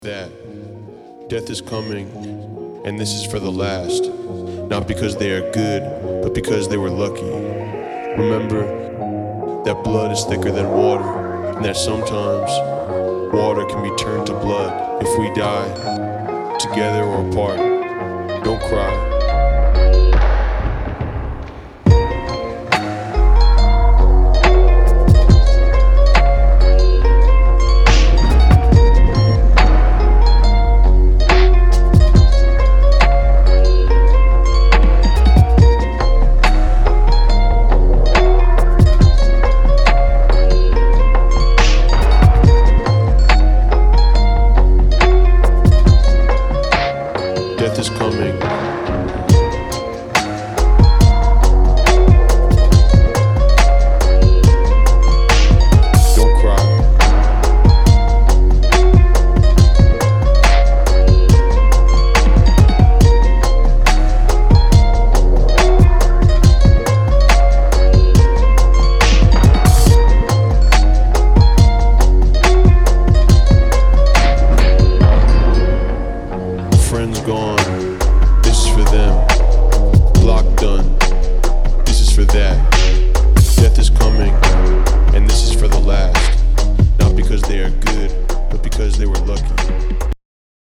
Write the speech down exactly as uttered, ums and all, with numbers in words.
That death is coming, and this is for the last, not because they are good, but because they were lucky. Remember that blood is thicker than water, and that sometimes water can be turned to blood if we die, together or apart. Don't cry. Death is coming. Don't cry. Friends gone. This is for them. Block done. This is for that. Death is coming, and this is for the last. Not because they are good, but because they were lucky.